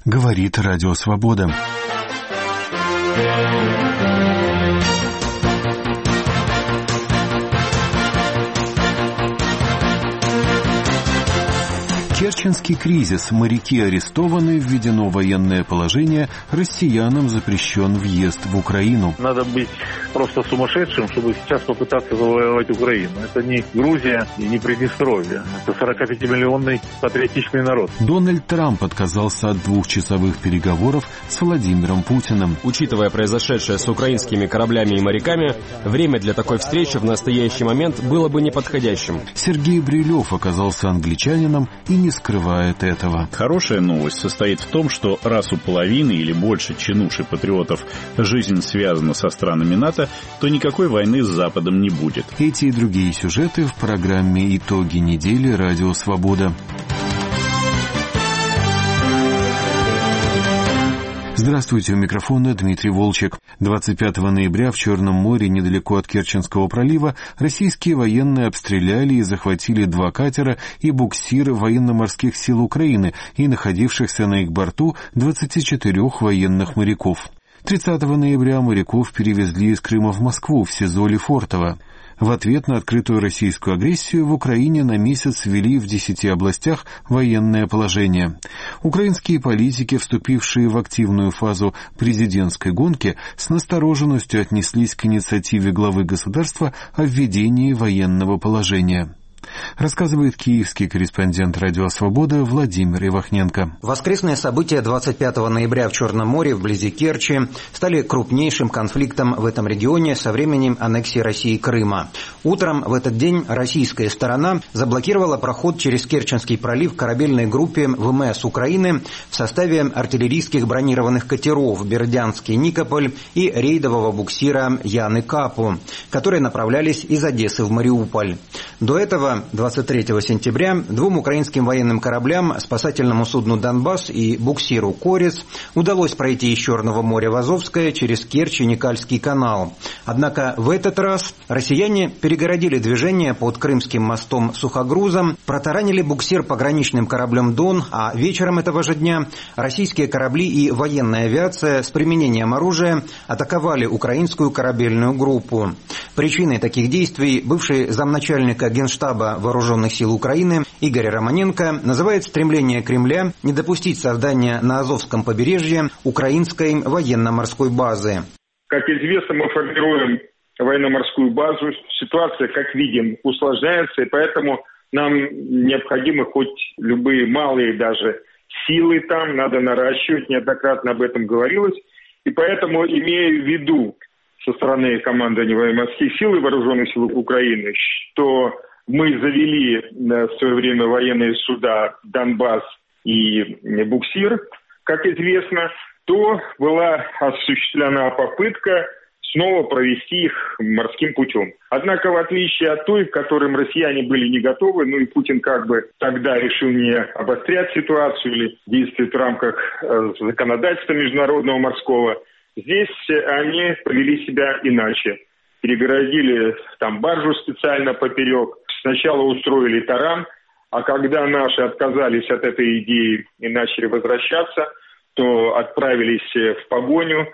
Говорит Радио Свобода. Керченский кризис. Моряки арестованы, введено военное положение, россиянам запрещен въезд в Украину. Надо быть просто сумасшедшим, чтобы сейчас попытаться завоевать Украину. Это не Грузия и не Приднестровье. Это 45-миллионный патриотичный народ. Дональд Трамп отказался от двухчасовых переговоров с Владимиром Путиным. Учитывая произошедшее с украинскими кораблями и моряками, время для такой встречи в настоящий момент было бы неподходящим. Сергей Брилев оказался англичанином и не скрывает этого. Хорошая новость состоит в том, что раз у половины или больше чинуш и патриотов жизнь связана со странами НАТО, то никакой войны с Западом не будет. Эти и другие сюжеты в программе «Итоги недели» Радио Свобода. Здравствуйте, у микрофона Дмитрий Волчек. 25 ноября в Черном море, недалеко от Керченского пролива, российские военные обстреляли и захватили 2 катера и буксир военно-морских сил Украины и находившихся на их борту 24 военных моряков. 30 ноября моряков перевезли из Крыма в Москву, в СИЗО Лефортово. В ответ на открытую российскую агрессию в Украине на месяц ввели в 10 областях военное положение. Украинские политики, вступившие в активную фазу президентской гонки, с настороженностью отнеслись к инициативе главы государства о введении военного положения. Рассказывает киевский корреспондент Радио Свобода Владимир Ивахненко. Воскресные события 25 ноября в Черном море вблизи Керчи стали крупнейшим конфликтом в этом регионе со времени аннексии России Крыма. Утром в этот день российская сторона заблокировала проход через Керченский пролив корабельной группе ВМС Украины в составе артиллерийских бронированных катеров «Бердянский Никополь» и рейдового буксира «Яны Капу», которые направлялись из Одессы в Мариуполь. До этого 23 сентября 2 украинским военным кораблям, спасательному судну «Донбасс» и буксиру «Корец» удалось пройти из Черного моря в Азовское через Керчь и Никальский канал. Однако в этот раз россияне перегородили движение под Крымским мостом сухогрузом, протаранили буксир пограничным кораблем «Дон», а вечером этого же дня российские корабли и военная авиация с применением оружия атаковали украинскую корабельную группу. Причиной таких действий бывший замначальника Генштаба Вооруженных сил Украины Игорь Романенко называет стремление Кремля не допустить создания на Азовском побережье украинской военно-морской базы. Как известно, мы формируем военно-морскую базу. Ситуация, как видим, усложняется, и поэтому нам необходимы хоть любые малые даже силы там, надо наращивать, неоднократно об этом говорилось. И поэтому, имея в виду со стороны командования военно-морских сил и вооруженных сил Украины, что мы завели в свое время военные суда «Донбасс» и «Буксир», как известно, то была осуществлена попытка снова провести их морским путем. Однако, в отличие от той, к которым россияне были не готовы, и Путин как бы тогда решил не обострять ситуацию или действовать в рамках законодательства международного морского, здесь они повели себя иначе. Перегородили там баржу специально поперек. Сначала устроили таран, а когда наши отказались от этой идеи и начали возвращаться, то отправились в погоню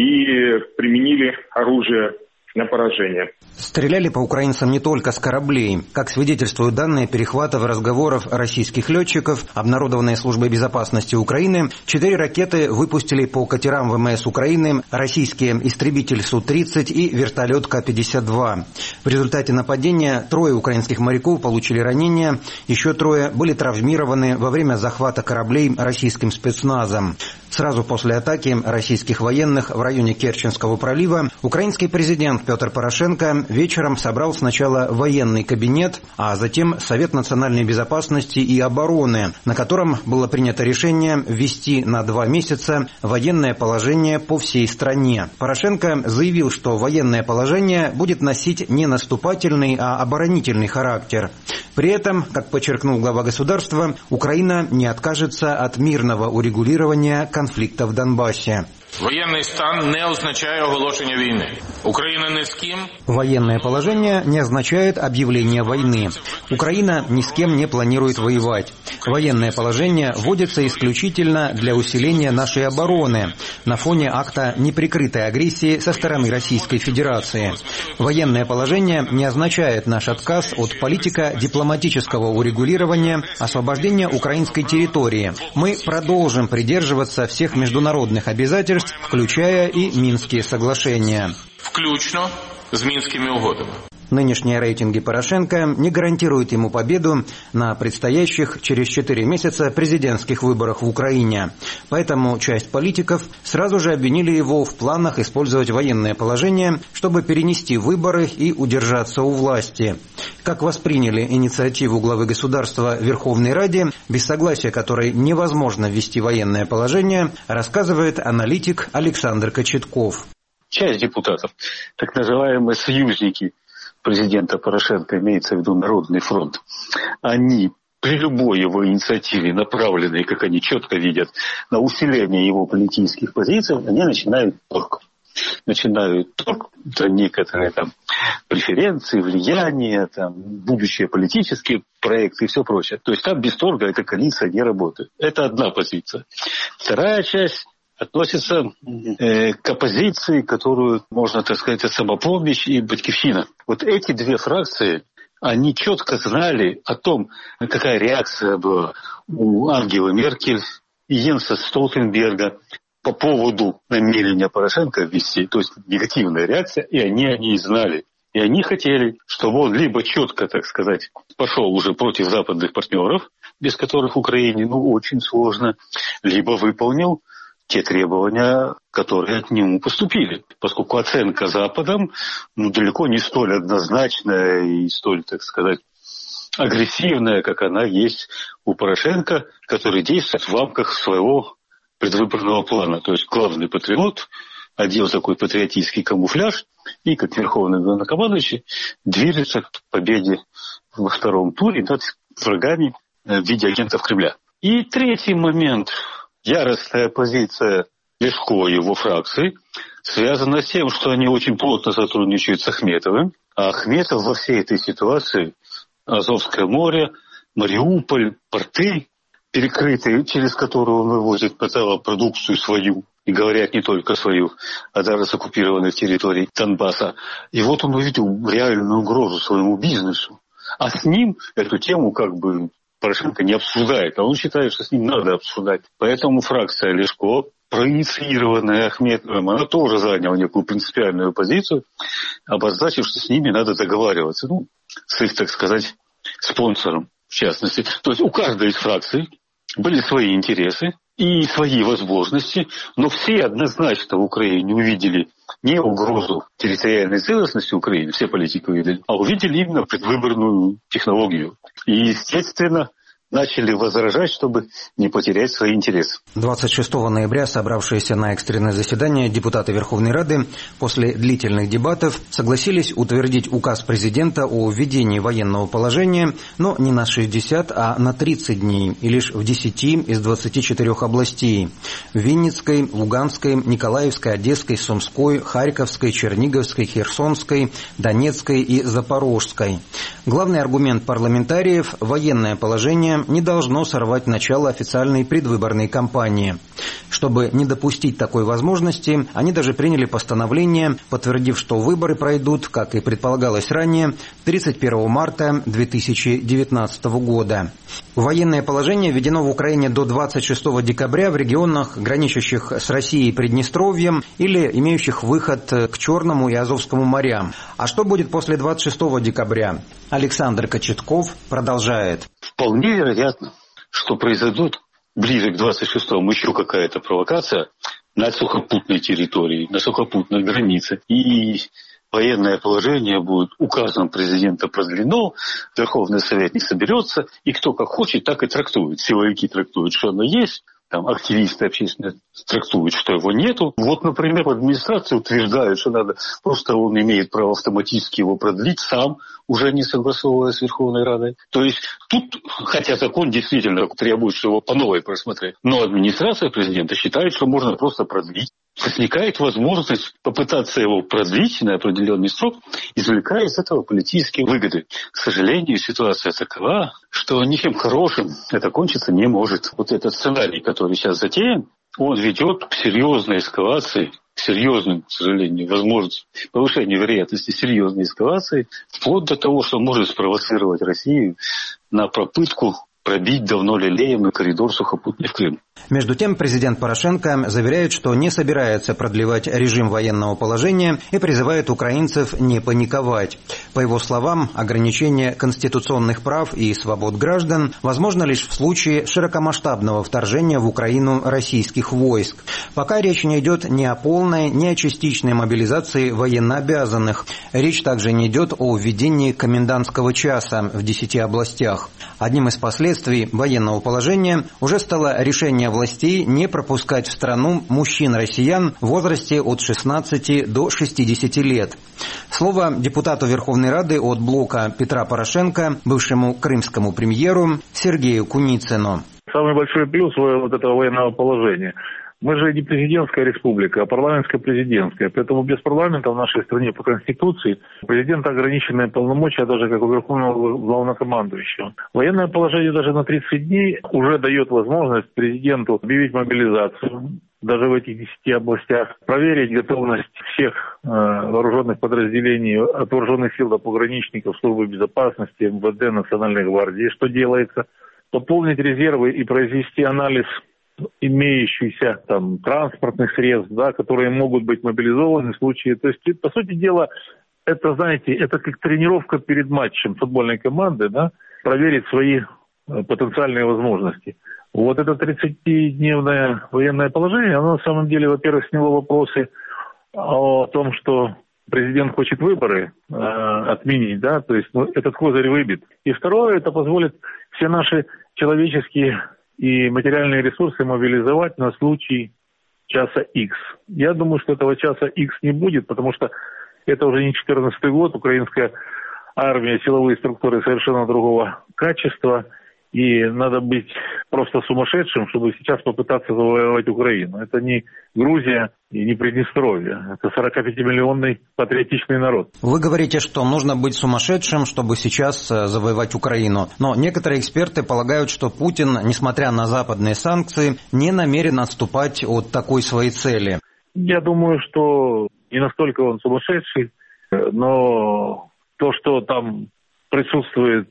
и применили оружие на поражение. Стреляли по украинцам не только с кораблей. Как свидетельствуют данные перехватов разговоров российских летчиков, обнародованные Службой безопасности Украины, 4 ракеты выпустили по катерам ВМС Украины российские истребитель Су-30 и вертолет К-52. В результате нападения 3 украинских моряков получили ранения, еще 3 были травмированы во время захвата кораблей российским спецназом. Сразу после атаки российских военных в районе Керченского пролива украинский президент Петр Порошенко вечером собрал сначала военный кабинет, а затем Совет национальной безопасности и обороны, на котором было принято решение ввести на 2 месяца военное положение по всей стране. Порошенко заявил, что военное положение будет носить не наступательный, а оборонительный характер. При этом, как подчеркнул глава государства, Украина не откажется от мирного урегулирования конфликта в Донбассе. Воєнний стан не означає оголошення війни. Украина ни с кем. Военное положение не означает объявление войны. Украина ни с кем не планирует воевать. Военное положение вводится исключительно для усиления нашей обороны на фоне акта неприкрытой агрессии со стороны Российской Федерации. Военное положение не означает наш отказ от политико-дипломатического урегулирования освобождения украинской территории. Мы продолжим придерживаться всех международных обязательств, включая и Минские соглашения. Включно с Минскими угодами. Нынешние рейтинги Порошенко не гарантируют ему победу на предстоящих через 4 месяца президентских выборах в Украине. Поэтому часть политиков сразу же обвинили его в планах использовать военное положение, чтобы перенести выборы и удержаться у власти. Как восприняли инициативу главы государства в Верховной Раде, без согласия которой невозможно ввести военное положение, рассказывает аналитик Александр Кочетков. Часть депутатов, так называемые союзники президента Порошенко, имеется в виду Народный фронт, они при любой его инициативе, направленной, как они четко видят, на усиление его политических позиций, они начинают торг. Это некоторые там преференции, влияния, там, будущие политические проекты и все прочее. То есть там без торга эта коалиция не работает. Это одна позиция. Вторая часть относится к оппозиции, которую можно, так сказать, «Самопомощь» и «Батькивщина». Вот эти две фракции, они четко знали о том, какая реакция была у Ангелы Меркель и Йенса Столтенберга по поводу намерения Порошенко ввести, то есть негативная реакция, и они о ней знали. И они хотели, чтобы он либо четко, так сказать, пошел уже против западных партнеров, без которых Украине очень сложно, либо выполнил те требования, которые к нему поступили. Поскольку оценка Западом далеко не столь однозначная и столь, так сказать, агрессивная, как она есть у Порошенко, который действует в рамках своего предвыборного плана. То есть главный патриот одел такой патриотический камуфляж и, как верховный главнокомандующий, движется к победе во втором туре над врагами в виде агентов Кремля. И третий момент. Яростная позиция Лешко и его фракции связана с тем, что они очень плотно сотрудничают с Ахметовым. А Ахметов во всей этой ситуации, Азовское море, Мариуполь, порты, перекрытые, через которые он вывозит по целому продукцию свою, и говорят не только свою, а даже с оккупированных территорий Донбасса. И вот он увидел реальную угрозу своему бизнесу. А с ним эту тему Порошенко не обсуждает, а он считает, что с ним надо обсуждать. Поэтому фракция Лешко, проинициированная Ахметовым, она тоже заняла некую принципиальную позицию, обозначив, что с ними надо договариваться. С их, так сказать, спонсором, в частности. То есть у каждой из фракций были свои интересы и свои возможности, но все однозначно в Украине увидели не угрозу территориальной целостности Украины, все политики увидели, а увидели именно предвыборную технологию. И, естественно, начали возражать, чтобы не потерять свои интересы. 26 ноября собравшиеся на экстренное заседание депутаты Верховной Рады после длительных дебатов согласились утвердить указ президента о введении военного положения, но не на 60, а на 30 дней, и лишь в 10 из 24 областей – в Винницкой, Луганской, Николаевской, Одесской, Сумской, Харьковской, Черниговской, Херсонской, Донецкой и Запорожской. Главный аргумент парламентариев – военное положение не должно сорвать начало официальной предвыборной кампании. Чтобы не допустить такой возможности, они даже приняли постановление, подтвердив, что выборы пройдут, как и предполагалось ранее, 31 марта 2019 года. Военное положение введено в Украине до 26 декабря в регионах, граничащих с Россией и Приднестровьем или имеющих выход к Черному и Азовскому морям. А что будет после 26 декабря? Александр Кочетков продолжает. Вполне вероятно, что произойдет ближе к 26-му еще какая-то провокация на сухопутной территории, на сухопутной границе. И военное положение будет указом президента продлено, Верховный Совет не соберется, и кто как хочет, так и трактует. Силовики трактуют, что оно есть, там активисты общественные трактуют, что его нету. Вот, например, в администрации утверждают, что надо, просто он имеет право автоматически его продлить сам, уже не согласовывая с Верховной Радой. То есть тут, хотя закон действительно требует, что его по новой просмотреть, но администрация президента считает, что можно просто продлить. возникает возможность попытаться его продлить на определенный срок, извлекая из этого политические выгоды. К сожалению, ситуация такова, что ничем хорошим это кончиться не может. Вот этот сценарий, который сейчас затеян, он ведет к серьезной эскалации, к серьезным, к сожалению, возможности повышения вероятности серьезной эскалации, вплоть до того, что может спровоцировать Россию на попытку пробить давно лелеемый коридор сухопутный в Крым. Между тем, президент Порошенко заверяет, что не собирается продлевать режим военного положения и призывает украинцев не паниковать. По его словам, ограничение конституционных прав и свобод граждан возможно лишь в случае широкомасштабного вторжения в Украину российских войск. Пока речь не идет ни о полной, ни о частичной мобилизации военнообязанных. Речь также не идет о введении комендантского часа в 10 областях. Одним из последствий военного положения уже стало решение властей не пропускать в страну мужчин-россиян в возрасте от 16 до 60 лет. Слово депутату Верховной Рады от блока Петра Порошенко, бывшему крымскому премьеру Сергею Куницыну. Самый большой плюс вот этого военного положения. Мы же не президентская республика, а парламентско-президентская. Поэтому без парламента в нашей стране по Конституции президента ограниченные полномочия, даже как у Верховного Главнокомандующего. Военное положение даже на 30 дней уже дает возможность президенту объявить мобилизацию. Даже в этих 10 областях, проверить готовность всех вооруженных подразделений, от вооруженных сил до пограничников, службы безопасности, МВД, Национальной гвардии, что делается, пополнить резервы и произвести анализ имеющихся там транспортных средств, да, которые могут быть мобилизованы в случае. То есть, по сути дела, это, знаете, это как тренировка перед матчем футбольной команды, да, проверить свои потенциальные возможности. Вот это 30-дневное военное положение, оно на самом деле, во-первых, сняло вопросы о том, что президент хочет выборы отменить, да, то есть этот козырь выбит. И второе, это позволит все наши человеческие и материальные ресурсы мобилизовать на случай часа X. Я думаю, что этого часа X не будет, потому что это уже не 14-й год, украинская армия, силовые структуры совершенно другого качества, и надо быть просто сумасшедшим, чтобы сейчас попытаться завоевать Украину. Это не Грузия и не Приднестровье. Это 45-миллионный патриотичный народ. Вы говорите, что нужно быть сумасшедшим, чтобы сейчас завоевать Украину. Но некоторые эксперты полагают, что Путин, несмотря на западные санкции, не намерен отступать от такой своей цели. Я думаю, что не настолько он сумасшедший, но то, что там присутствуют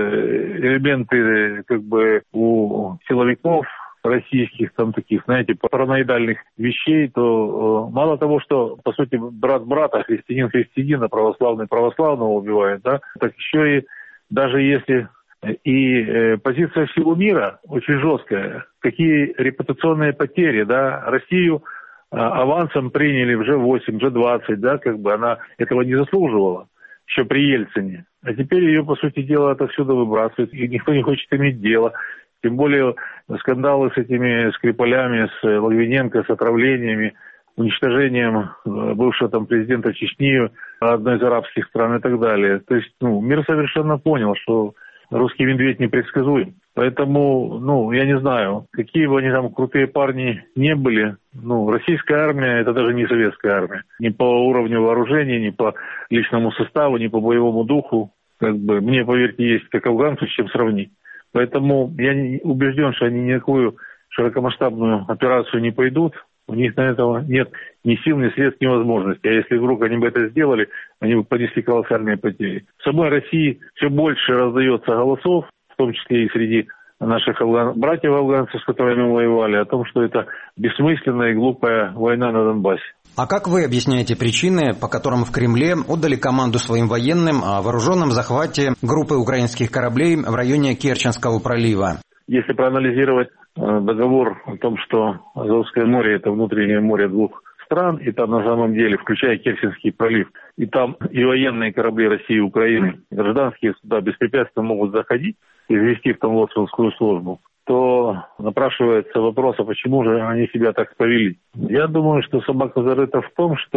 элементы как бы у силовиков российских, там таких, знаете, параноидальных вещей, то мало того, что, по сути, брат брата, христианин христианина, православный православного убивает, да, так еще и даже если и позиция всего мира очень жесткая, какие репутационные потери, да, Россию авансом приняли в G8, G20, да, как бы она этого не заслуживала еще при Ельцине. А теперь ее, по сути дела, отовсюду выбрасывают, и никто не хочет иметь дело. Тем более скандалы с этими Скрипалями, с Логвиненко, с отравлениями, уничтожением бывшего там президента Чечни, одной из арабских стран и так далее. То есть, мир совершенно понял, что русский медведь непредсказуем. Поэтому, я не знаю, какие бы они там крутые парни не были, российская армия — это даже не советская армия. Ни по уровню вооружения, ни по личному составу, ни по боевому духу. Как бы, мне, поверьте, есть как афганцев, с чем сравнить. Поэтому я не убежден, что они никакую широкомасштабную операцию не пойдут. У них на этого нет ни сил, ни средств, ни возможностей. А если вдруг они бы это сделали, они бы понесли колоссальные потери. В самой России все больше раздается голосов, в том числе и среди наших братьев-афганцев, с которыми мы воевали, о том, что это бессмысленная и глупая война на Донбассе. А как вы объясняете причины, по которым в Кремле отдали команду своим военным о вооруженном захвате группы украинских кораблей в районе Керченского пролива? Если проанализировать договор о том, что Азовское море — это внутреннее море двух стран, и там на самом деле, включая Керченский пролив, и там и военные корабли России и Украины, гражданские суда беспрепятственно могут заходить и ввести в там лоцманскую службу, то напрашивается вопрос, а почему же они себя так повели? Я думаю, что собака зарыта в том, что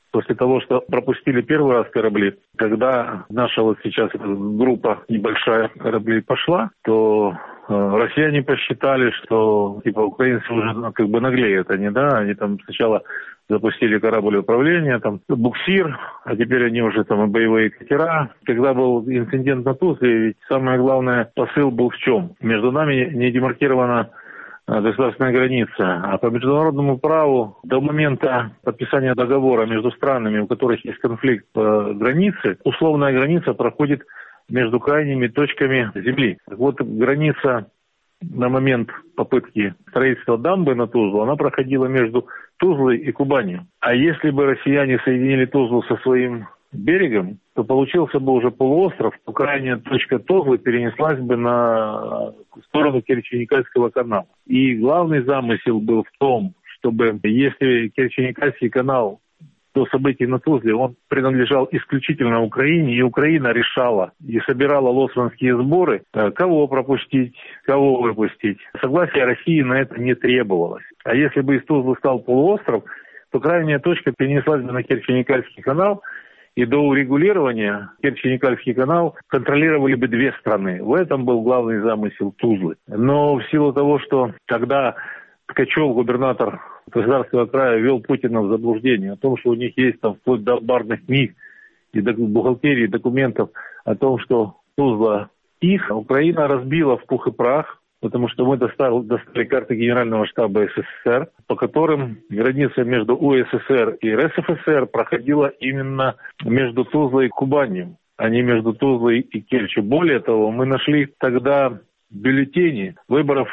После того, что пропустили первый раз корабли, когда наша вот сейчас группа небольшая кораблей пошла, то россияне посчитали, что типа украинцы уже как бы наглеют они, да, они там сначала запустили корабль управления, там буксир, а теперь они уже там и боевые катера. Когда был инцидент на Тузле, ведь самое главное посыл был в чем? Между нами не демаркирована государственная граница, а по международному праву до момента подписания договора между странами, у которых есть конфликт по границе, условная граница проходит между крайними точками земли. Так вот, граница на момент попытки строительства дамбы на Тузлу, она проходила между Тузлой и Кубанью. А если бы россияне соединили Тузлу со своим берегом, то получился бы уже полуостров, то крайняя точка Тузлы перенеслась бы на сторону Керчь-Уникальского канала. И главный замысел был в том, чтобы, если Керчь-Уникальский канал до событий на Тузле, он принадлежал исключительно Украине, и Украина решала и собирала лоцманские сборы, кого пропустить, кого выпустить. Согласия России на это не требовалось. А если бы из Тузлы стал полуостров, то крайняя точка перенеслась бы на Керчь-Уникальский канал, и до урегулирования Керчь-Уникальский канал контролировали бы две страны. В этом был главный замысел Тузлы. Но в силу того, что тогда Ткачев, губернатор Краснодарского края, ввел Путина в заблуждение о том, что у них есть там вплоть до барных книг и до бухгалтерии документов о том, что Тузла их, Украина разбила в пух и прах, потому что мы достали карты Генерального штаба СССР, по которым граница между УССР и РСФСР проходила именно между Тузлой и Кубанью, а не между Тузлой и Керчью. Более того, мы нашли тогда бюллетени выборов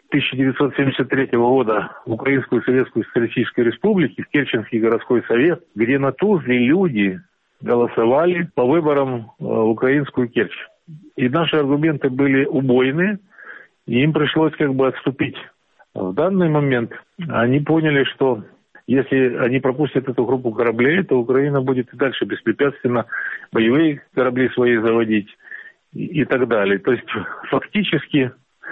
1973 года в Украинскую Советскую Социалистическую Республику, в Керченский городской совет, где на Тузле люди голосовали по выборам в украинскую Керчь. И наши аргументы были убойные, и им пришлось как бы отступить. В данный момент они поняли, что если они пропустят эту группу кораблей, то Украина будет и дальше беспрепятственно боевые корабли свои заводить и так далее. То есть фактически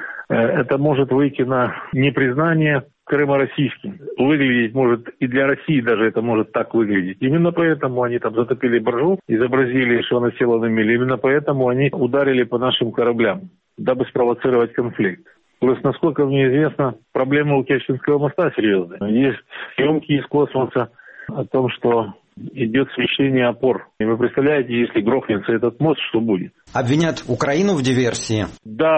это может выйти на непризнание Крыма российским. Выглядеть может, и для России даже это может так выглядеть. Именно поэтому они там затопили баржу, изобразили, что она села на мель. Именно поэтому они ударили по нашим кораблям, дабы спровоцировать конфликт. Плюс, насколько мне известно, проблема у Керченского моста серьезная. Есть съемки из космоса о том, что идет смещение опор. И вы представляете, если грохнется этот мост, что будет? Обвинят Украину в диверсии?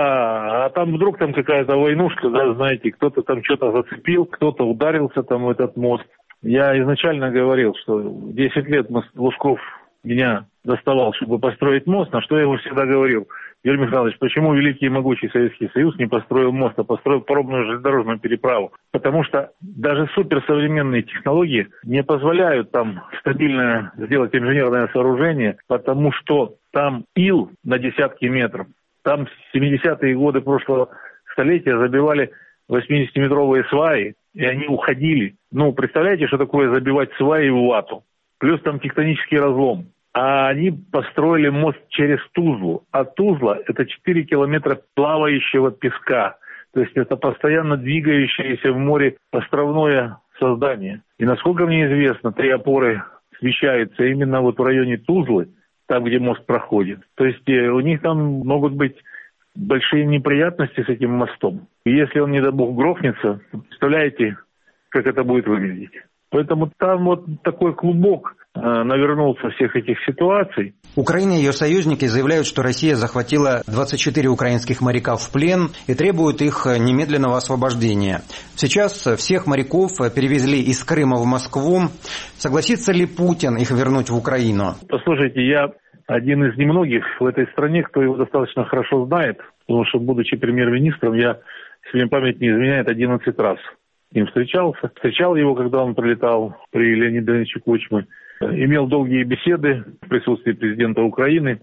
Да, а там вдруг там какая-то войнушка, да, знаете, кто-то там что-то зацепил, кто-то ударился там в этот мост. Я изначально говорил, что 10 лет Лужков меня доставал, чтобы построить мост, на что я ему всегда говорил: Юрий Михайлович, почему великий и могучий Советский Союз не построил мост, а построил паромную железнодорожную переправу? Потому что даже суперсовременные технологии не позволяют там стабильно сделать инженерное сооружение, потому что там ил на десятки метров. Там в 70-е годы прошлого столетия забивали 80-метровые сваи, и они уходили. Ну, представляете, что такое забивать сваи в вату? Плюс там тектонический разлом. А они построили мост через Тузлу. А Тузла – это 4 километра плавающего песка. То есть это постоянно двигающееся в море островное создание. И насколько мне известно, 3 опоры смещаются именно вот в районе Тузлы, там, где мост проходит. То есть у них там могут быть большие неприятности с этим мостом. И если он, не дай бог, грохнется, представляете, как это будет выглядеть. Поэтому там вот такой клубок навернулся всех этих ситуаций. Украина и ее союзники заявляют, что Россия захватила 24 украинских моряка в плен и требует их немедленного освобождения. Сейчас всех моряков перевезли из Крыма в Москву. Согласится ли Путин их вернуть в Украину? Послушайте, я один из немногих в этой стране, кто его достаточно хорошо знает, потому что, будучи премьер-министром, я, если мне память не изменяет, 11 раз с ним встречался. Встречал его, когда он прилетал при Леониде Ильиче Кучме. Имел долгие беседы в присутствии президента Украины,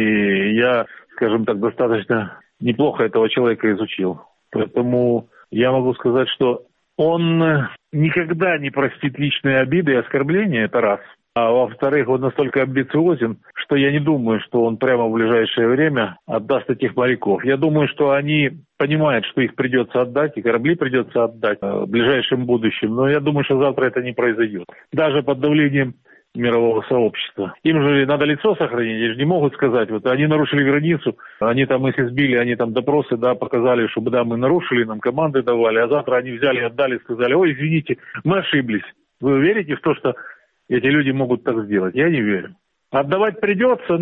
и я, скажем так, достаточно неплохо этого человека изучил. Поэтому я могу сказать, что он никогда не простит личные обиды и оскорбления, это раз. А во-вторых, он настолько амбициозен, что я не думаю, что он прямо в ближайшее время отдаст этих моряков. Я думаю, что они понимают, что их придется отдать, и корабли придется отдать в ближайшем будущем. Но я думаю, что завтра это не произойдет. Даже под давлением мирового сообщества. Им же надо лицо сохранить, они же не могут сказать, вот они нарушили границу, они там их избили, они там допросы, да, показали, чтобы, да, мы нарушили, нам команды давали, а завтра они взяли, отдали, сказали, ой, извините, мы ошиблись. Вы верите в то, что эти люди могут так сделать? Я не верю. Отдавать придется,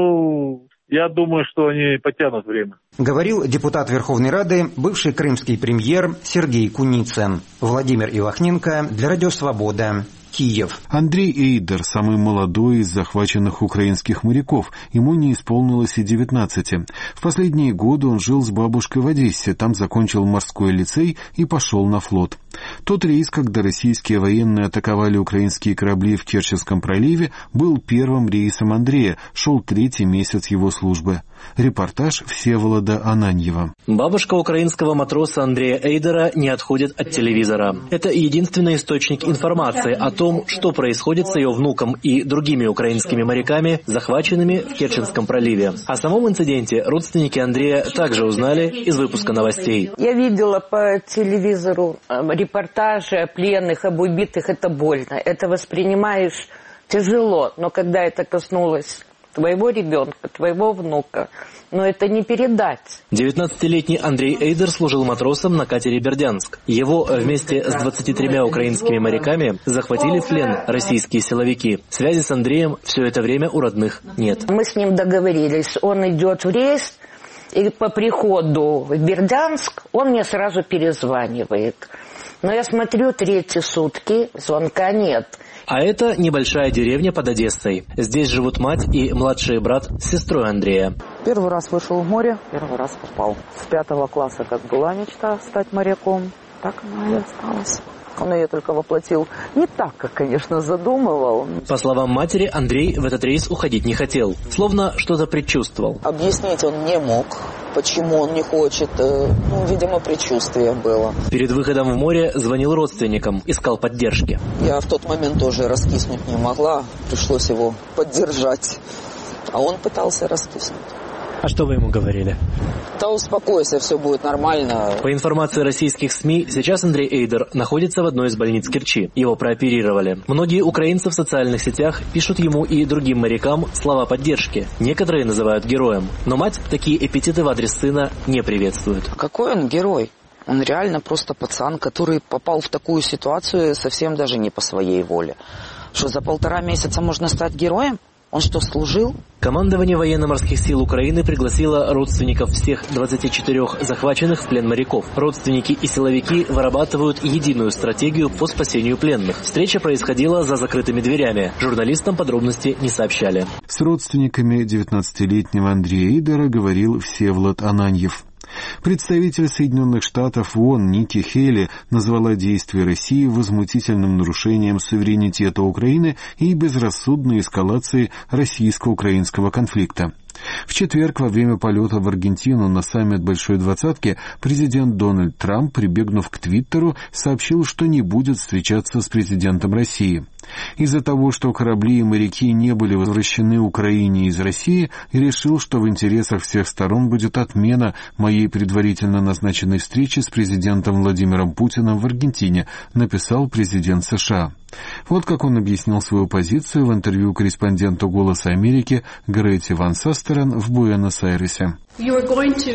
но я думаю, что они потянут время. Говорил депутат Верховной Рады, бывший крымский премьер Сергей Куницын. Владимир Ивахненко для Радио Свобода. Киев. Андрей Эйдер, самый молодой из захваченных украинских моряков, ему не исполнилось и 19. В последние годы он жил с бабушкой в Одессе, там закончил морской лицей и пошел на флот. Тот рейс, когда российские военные атаковали украинские корабли в Керченском проливе, был первым рейсом Андрея, шел 3-й месяц его службы. Репортаж Всеволода Ананьева. Бабушка украинского матроса Андрея Эйдера не отходит от телевизора. Это единственный источник информации о том, что происходит с ее внуком и другими украинскими моряками, захваченными в Керченском проливе. О самом инциденте родственники Андрея также узнали из выпуска новостей. Я видела по телевизору репортажи о пленных, об убитых. Это больно. Это воспринимаешь тяжело. Но когда это коснулось твоего ребенка, твоего внука, но это не передать. 19-летний Андрей Эйдер служил матросом на катере «Бердянск». Его вместе с 23 украинскими моряками захватили в плен российские силовики. Связи с Андреем все это время у родных нет. Мы с ним договорились, он идет в рейс, и по приходу в Бердянск он мне сразу перезванивает. Но я смотрю, 3-й сутки, звонка нет. А это небольшая деревня под Одессой. Здесь живут мать и младший брат с сестрой Андрея. Первый раз вышел в море, первый раз попал. С 5 класса как была мечта стать моряком, так она и осталась. Он ее только воплотил не так, как, конечно, задумывал. По словам матери, Андрей в этот рейс уходить не хотел. Словно что-то предчувствовал. Объяснить он не мог, почему он не хочет. Видимо, предчувствие было. Перед выходом в море звонил родственникам, искал поддержки. Я в тот момент тоже раскиснуть не могла. Пришлось его поддержать. А он пытался раскиснуть. А что вы ему говорили? Да успокойся, все будет нормально. По информации российских СМИ, сейчас Андрей Эйдер находится в одной из больниц Керчи. Его прооперировали. Многие украинцы в социальных сетях пишут ему и другим морякам слова поддержки. Некоторые называют героем. Но мать такие эпитеты в адрес сына не приветствует. Какой он герой? Он реально просто пацан, который попал в такую ситуацию совсем даже не по своей воле. Что за 1,5 месяца можно стать героем? Он что, служил? Командование военно-морских сил Украины пригласило родственников всех 24 захваченных в плен моряков. Родственники и силовики вырабатывают единую стратегию по спасению пленных. Встреча происходила за закрытыми дверями. Журналистам подробности не сообщали. С родственниками 19-летнего Андрея Эйдера говорил Всеволод Ананьев. Представитель Соединенных Штатов в ООН Ники Хейли назвала действия России возмутительным нарушением суверенитета Украины и безрассудной эскалацией российско-украинского конфликта. В четверг во время полета в Аргентину на саммит Большой Двадцатки президент Дональд Трамп, прибегнув к Твиттеру, сообщил, что не будет встречаться с президентом России. Из-за того, что корабли и моряки не были возвращены Украине из России, решил, что в интересах всех сторон будет отмена моей предварительно назначенной встречи с президентом Владимиром Путиным в Аргентине, написал президент США. Вот как он объяснил свою позицию в интервью корреспонденту «Голоса Америки» Грете Ван Састерен в Буэнос-Айресе. Вы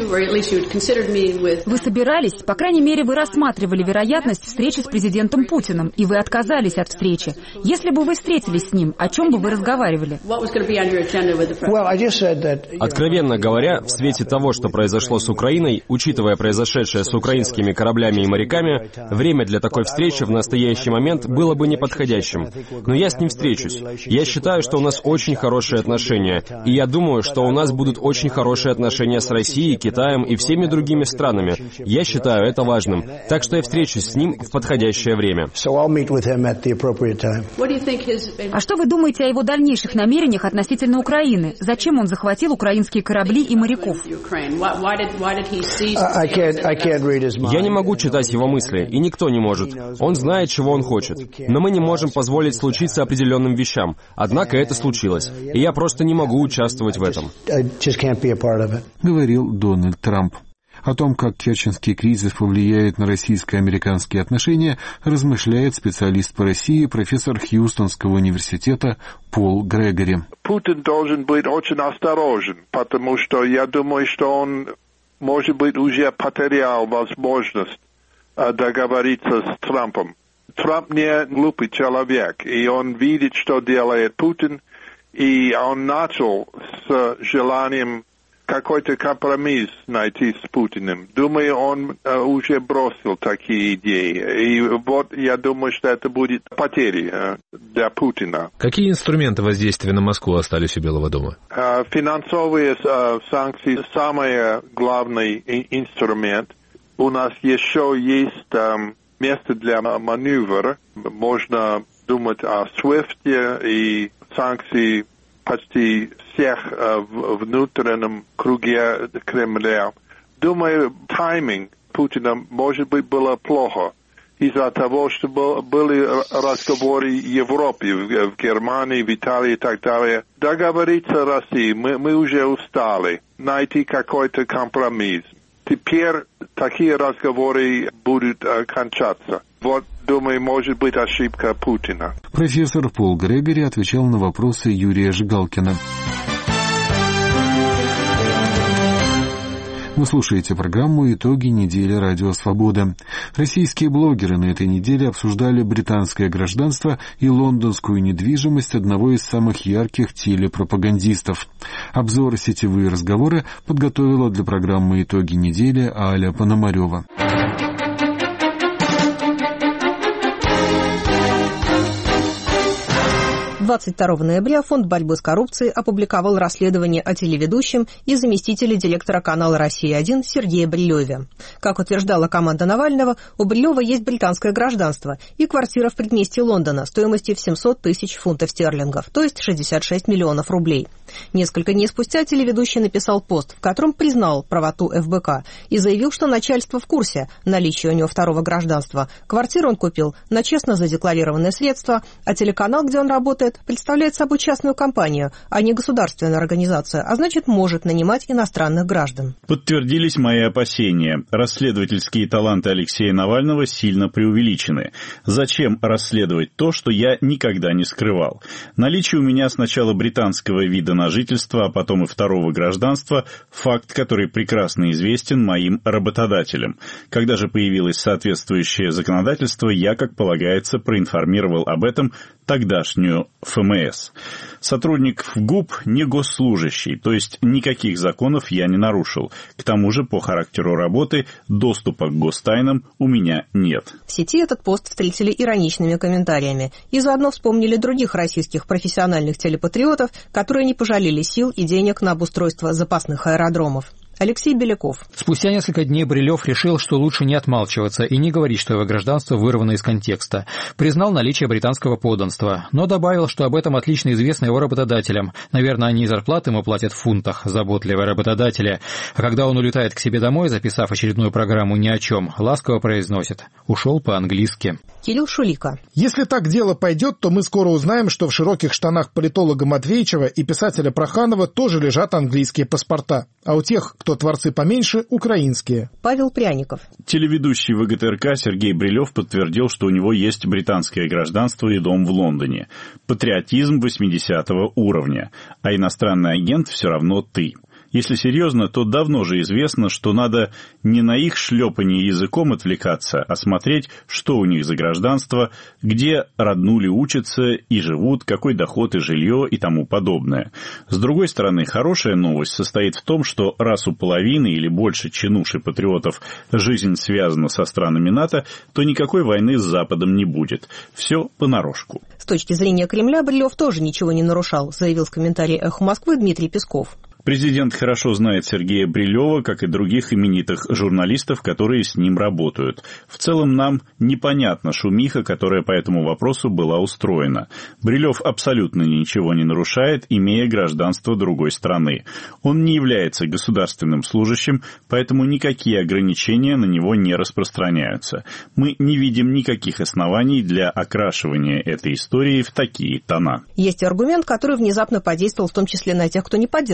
собирались, по крайней мере, вы рассматривали вероятность встречи с президентом Путиным, и вы отказались от встречи. Если бы вы встретились с ним, о чем бы вы разговаривали? Откровенно говоря, в свете того, что произошло с Украиной, учитывая произошедшее с украинскими кораблями и моряками, время для такой встречи в настоящий момент было бы неподходящим. Но я с ним встречусь. Я считаю, что у нас очень хорошие отношения, и я думаю, что у нас будут очень хорошие отношения с Россией, Китаем и всеми другими странами. Я считаю это важным. Так что я встречусь с ним в подходящее время. А что вы думаете о его дальнейших намерениях относительно Украины? Зачем он захватил украинские корабли и моряков? Я не могу читать его мысли, и никто не может. Он знает, чего он хочет. Но мы не можем позволить случиться определенным вещам. Однако это случилось. И я просто не могу участвовать в этом. Говорил Дональд Трамп. О том, как керченский кризис повлияет на российско-американские отношения, размышляет специалист по России, профессор Хьюстонского университета Пол Грегори. Путин должен быть очень осторожен, потому что я думаю, что он, может быть, уже потерял возможность договориться с Трампом. Трамп не глупый человек, и он видит, что делает Путин, и он начал с желанием какой-то компромисс найти с Путиным. Думаю, он уже бросил такие идеи. И вот я думаю, что это будет потеря для Путина. Какие инструменты воздействия на Москву остались у Белого дома? Финансовые санкции – самый главный инструмент. У нас еще есть место для маневра. Можно думать о SWIFT и санкции почти всех в внутреннем круге Кремля. Думаю, тайминг Путина, может быть, было плохо из-за того, что были разговоры в Европе, в Германии, в Италии и так далее. Договориться с Россией, мы уже устали, найти какой-то компромисс. Теперь такие разговоры будут кончаться. Вот, думаю, может быть ошибка Путина. Профессор Пол Грегори отвечал на вопросы Юрия Жигалкина. Вы слушаете программу «Итоги недели Радио Свобода». Российские блогеры на этой неделе обсуждали британское гражданство и лондонскую недвижимость одного из самых ярких телепропагандистов. Обзор сетевые разговоры подготовила для программы «Итоги недели» Аля Пономарева. 22 ноября Фонд борьбы с коррупцией опубликовал расследование о телеведущем и заместителе директора канала «Россия-1» Сергее Брилеве. Как утверждала команда Навального, у Брилева есть британское гражданство и квартира в предместье Лондона стоимостью в 700 тысяч фунтов стерлингов, то есть 66 миллионов рублей. Несколько дней спустя телеведущий написал пост, в котором признал правоту ФБК и заявил, что начальство в курсе наличия у него второго гражданства. Квартиру он купил на честно задекларированные средства, а телеканал, где он работает, представляет собой частную компанию, а не государственную организацию, а значит, может нанимать иностранных граждан. Подтвердились мои опасения. Расследовательские таланты Алексея Навального сильно преувеличены. Зачем расследовать то, что я никогда не скрывал? Наличие у меня сначала британского вида на жительство, а потом и второго гражданства – факт, который прекрасно известен моим работодателям. Когда же появилось соответствующее законодательство, я, как полагается, проинформировал об этом тогдашнюю ФМС. Сотрудник ФГУП не госслужащий, то есть никаких законов я не нарушил. К тому же, по характеру работы, доступа к гостайнам у меня нет. В сети этот пост встретили ироничными комментариями и заодно вспомнили других российских профессиональных телепатриотов, которые не пожалели сил и денег на обустройство запасных аэродромов. Алексей Беляков. Спустя несколько дней Брилев решил, что лучше не отмалчиваться и не говорить, что его гражданство вырвано из контекста. Признал наличие британского подданства, но добавил, что об этом отлично известно его работодателям. Наверное, они и зарплаты ему платят в фунтах, заботливые работодатели. А когда он улетает к себе домой, записав очередную программу ни о чем, ласково произносит: «Ушел по-английски». Кирилл Шулика. Если так дело пойдет, то мы скоро узнаем, что в широких штанах политолога Матвеичева и писателя Проханова тоже лежат английские паспорта, а у тех, кто творцы поменьше, украинские. Павел Пряников. Телеведущий ВГТРК Сергей Брилев подтвердил, что у него есть британское гражданство и дом в Лондоне. Патриотизм 80-го уровня, а иностранный агент все равно ты. Если серьезно, то давно же известно, что надо не на их шлепанье языком отвлекаться, а смотреть, что у них за гражданство, где роднули учатся и живут, какой доход и жилье и тому подобное. С другой стороны, хорошая новость состоит в том, что раз у половины или больше чинуш и патриотов жизнь связана со странами НАТО, то никакой войны с Западом не будет. Все понарошку. С точки зрения Кремля Брилев тоже ничего не нарушал, заявил в комментарии «Эхо Москвы» Дмитрий Песков. Президент хорошо знает Сергея Брилева, как и других именитых журналистов, которые с ним работают. В целом нам непонятна шумиха, которая по этому вопросу была устроена. Брилев абсолютно ничего не нарушает, имея гражданство другой страны. Он не является государственным служащим, поэтому никакие ограничения на него не распространяются. Мы не видим никаких оснований для окрашивания этой истории в такие тона. Есть аргумент, который внезапно подействовал в том числе на тех, кто не поддерживает власть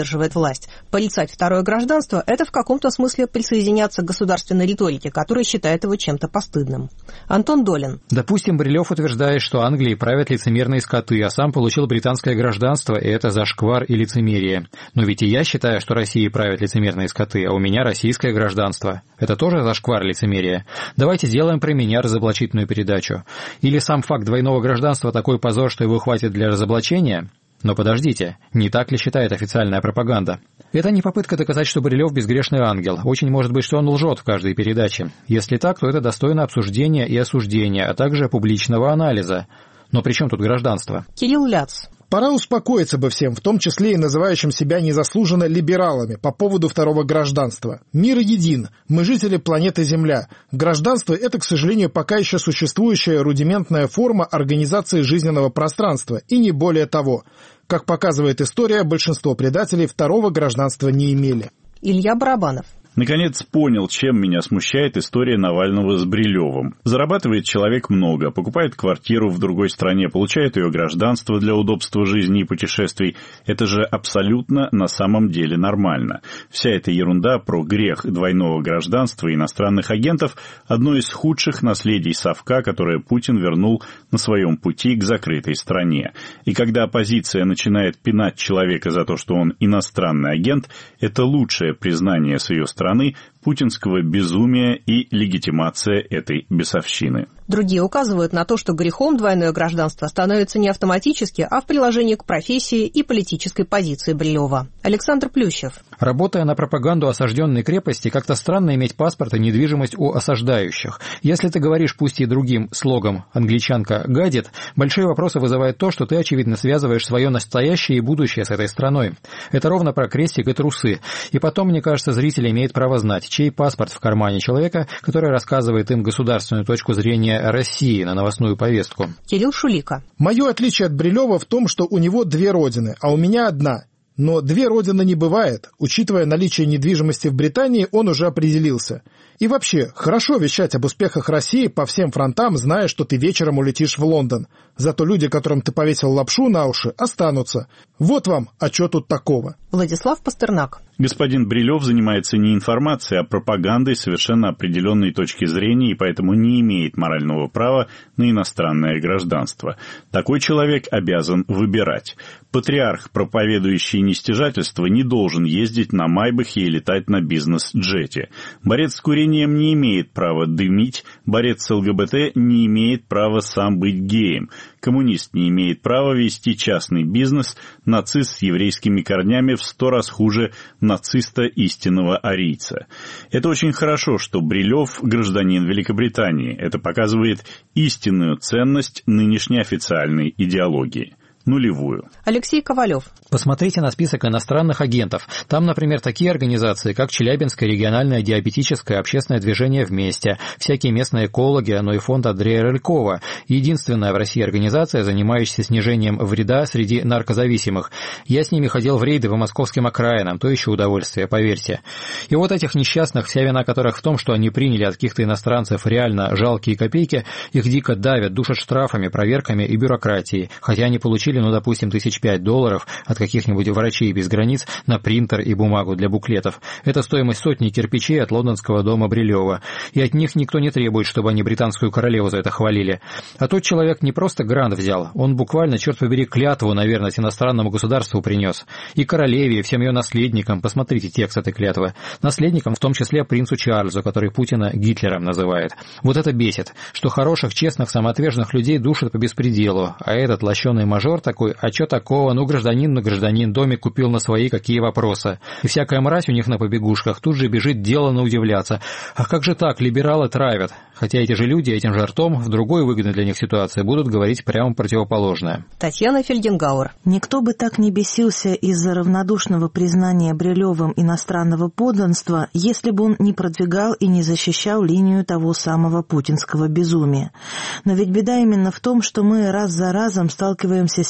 власть. Порицать второе гражданство – это в каком-то смысле присоединяться к государственной риторике, которая считает его чем-то постыдным. Антон Долин. Допустим, Брилев утверждает, что Англией правят лицемерные скоты, а сам получил британское гражданство, и это зашквар и лицемерие. Но ведь и я считаю, что Россией правят лицемерные скоты, а у меня российское гражданство. Это тоже зашквар и лицемерие. Давайте сделаем про меня разоблачительную передачу. Или сам факт двойного гражданства такой позор, что его хватит для разоблачения? Но подождите, не так ли считает официальная пропаганда? Это не попытка доказать, что Брилев безгрешный ангел. Очень может быть, что он лжет в каждой передаче. Если так, то это достойно обсуждения и осуждения, а также публичного анализа. Но при чем тут гражданство? Кирилл Ляц. Пора успокоиться бы всем, в том числе и называющим себя незаслуженно либералами по поводу второго гражданства. Мир един, мы жители планеты Земля. Гражданство – это, к сожалению, пока еще существующая рудиментная форма организации жизненного пространства, и не более того. Как показывает история, большинство предателей второго гражданства не имели. Илья Барабанов. Наконец понял, чем меня смущает история Навального с Брилевым. Зарабатывает человек много, покупает квартиру в другой стране, получает ее гражданство для удобства жизни и путешествий. Это же абсолютно на самом деле нормально. Вся эта ерунда про грех двойного гражданства и иностранных агентов – одно из худших наследий совка, которое Путин вернул на своем пути к закрытой стране. И когда оппозиция начинает пинать человека за то, что он иностранный агент, это лучшее признание с ее стороны путинского безумия и легитимация этой бесовщины. Другие указывают на то, что грехом двойное гражданство становится не автоматически, а в приложении к профессии и политической позиции Брилева. Александр Плющев. Работая на пропаганду осажденной крепости, как-то странно иметь паспорт и недвижимость у осаждающих. Если ты говоришь, пусть и другим слогом «англичанка гадит», большие вопросы вызывает то, что ты, очевидно, связываешь свое настоящее и будущее с этой страной. Это ровно про крестик и трусы. И потом, мне кажется, зритель имеет право знать, чей паспорт в кармане человека, который рассказывает им государственную точку зрения России на новостную повестку. Кирилл Шулика. Мое отличие от Брилева в том, что у него две родины, а у меня одна. Но две родины не бывает. Учитывая наличие недвижимости в Британии, он уже определился. И вообще, хорошо вещать об успехах России по всем фронтам, зная, что ты вечером улетишь в Лондон. Зато люди, которым ты повесил лапшу на уши, останутся. Вот вам, а что тут такого? Владислав Пастернак. Господин Брилев занимается не информацией, а пропагандой совершенно определенной точки зрения и поэтому не имеет морального права на иностранное гражданство. Такой человек обязан выбирать. Патриарх, проповедующий нестяжательство, не должен ездить на Майбахе и летать на бизнес-джете. Борец с курением не имеет права дымить, борец с ЛГБТ не имеет права сам быть геем. Коммунист не имеет права вести частный бизнес, нацист с еврейскими корнями в 100 раз хуже нациста истинного арийца. Это очень хорошо, что Брилев гражданин Великобритании. Это показывает истинную ценность нынешней официальной идеологии. Нулевую. Алексей Ковалев. Посмотрите на список иностранных агентов. Там, например, такие организации, как Челябинское региональное диабетическое общественное движение «Вместе», всякие местные экологи, но и фонд Андрея Рылькова. Единственная в России организация, занимающаяся снижением вреда среди наркозависимых. Я с ними ходил в рейды по московским окраинам, то еще удовольствие, поверьте. И вот этих несчастных, вся вина которых в том, что они приняли от каких-то иностранцев реально жалкие копейки, их дико давят, душат штрафами, проверками и бюрократией, хотя они получили, допустим, $5,000 от каких-нибудь врачей без границ на принтер и бумагу для буклетов. Это стоимость сотни кирпичей от лондонского дома Брилева. И от них никто не требует, чтобы они британскую королеву за это хвалили. А тот человек не просто грант взял, он буквально, черт побери, клятву на верность иностранному государству принес. И королеве, и всем ее наследникам, посмотрите текст этой клятвы, наследникам, в том числе принцу Чарльзу, который Путина Гитлером называет. Вот это бесит, что хороших, честных, самоотверженных людей душат по беспределу, а этот лощеный мажор такой, а чё такого, ну гражданин на гражданин, домик купил на свои, какие вопросы. И всякая мразь у них на побегушках тут же бежит деланно удивляться. А как же так, либералы травят? Хотя эти же люди этим же ртом в другой выгодной для них ситуации будут говорить прямо противоположное. Татьяна Фельденгауэр. Никто бы так не бесился из-за равнодушного признания Брилевым иностранного подданства, если бы он не продвигал и не защищал линию того самого путинского безумия. Но ведь беда именно в том, что мы раз за разом сталкиваемся с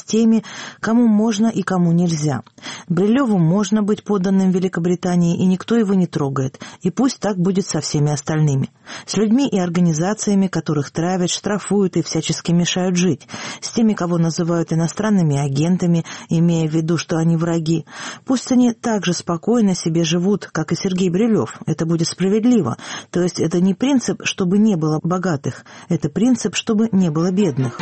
с теми, кому можно и кому нельзя. Брилеву можно быть подданным Великобритании, и никто его не трогает, и пусть так будет со всеми остальными. С людьми и организациями, которых травят, штрафуют и всячески мешают жить. С теми, кого называют иностранными агентами, имея в виду, что они враги. Пусть они так же спокойно себе живут, как и Сергей Брилев. Это будет справедливо. То есть это не принцип, чтобы не было богатых. Это принцип, чтобы не было бедных.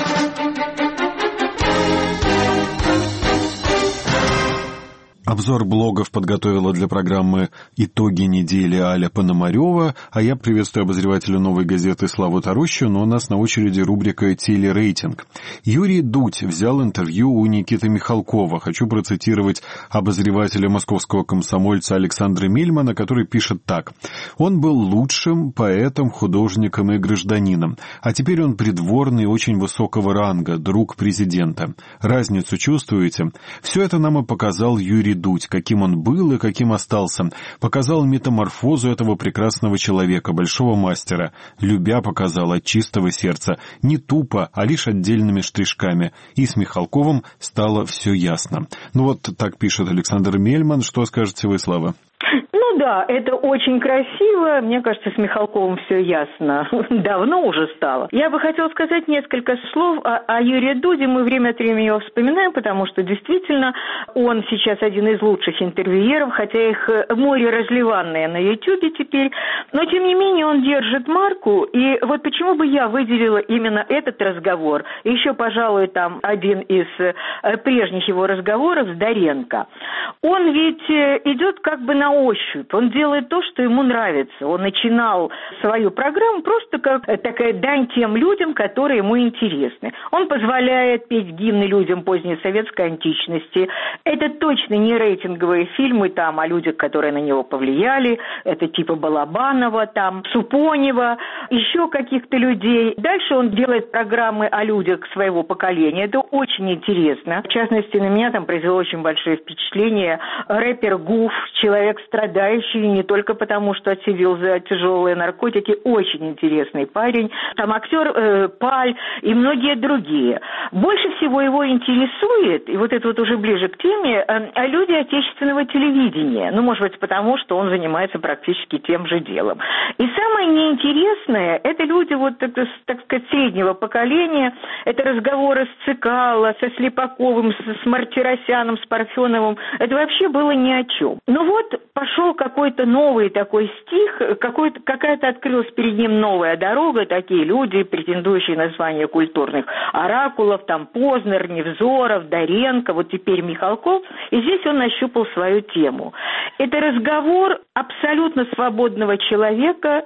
Обзор блогов подготовила для программы «Итоги недели» Аля Пономарева, а я приветствую обозревателя «Новой газеты» Славу Тарущу, но у нас на очереди рубрика «Телерейтинг». Юрий Дудь взял интервью у Никиты Михалкова. Хочу процитировать обозревателя московского комсомольца Александра Мельмана, который пишет так. «Он был лучшим поэтом, художником и гражданином, а теперь он придворный очень высокого ранга, друг президента. Разницу чувствуете? Все это нам и показал Юрий Дудь, каким он был и каким остался, показал метаморфозу этого прекрасного человека, большого мастера, любя показал от чистого сердца, не тупо, а лишь отдельными штришками, и с Михалковым стало все ясно». Ну вот так пишет Александр Мельман. Что скажете вы, Слава? Ну да, это очень красиво. Мне кажется, с Михалковым все ясно. Давно уже стало. Я бы хотела сказать несколько слов о Юрии Дуде. Мы время от времени его вспоминаем, потому что действительно он сейчас один из лучших интервьюеров, хотя их море разливанное на Ютьюбе теперь. Но, тем не менее, он держит марку. И вот почему бы я выделила именно этот разговор. Еще, пожалуй, там один из прежних его разговоров с Доренко. Он ведь идет как бы на ощупь. Он делает то, что ему нравится. Он начинал свою программу просто как такая дань тем людям, которые ему интересны. Он позволяет петь гимны людям поздней советской античности. Это точно не рейтинговые фильмы там о людях, которые на него повлияли. Это типа Балабанова, там, Супонева, еще каких-то людей. Дальше он делает программы о людях своего поколения. Это очень интересно. В частности, на меня там произвело очень большое впечатление рэпер Гуф, человек страдающий не только потому, что отсидел за тяжелые наркотики, очень интересный парень. Там актер Паль и многие другие. Больше всего его интересует, и вот это вот уже ближе к теме, люди отечественного телевидения. Ну, может быть, потому что он занимается практически тем же делом. И самое неинтересное, это люди вот, так сказать, среднего поколения. Это разговоры с Цикало, со Слепаковым, с Мартиросяном, с Парфеновым. Это вообще было ни о чем. Но вот пошел какой-то новый такой стих, какая-то открылась перед ним новая дорога, такие люди, претендующие на звание культурных оракулов, там Познер, Невзоров, Доренко, вот теперь Михалков, и здесь он нащупал свою тему. Это разговор абсолютно свободного человека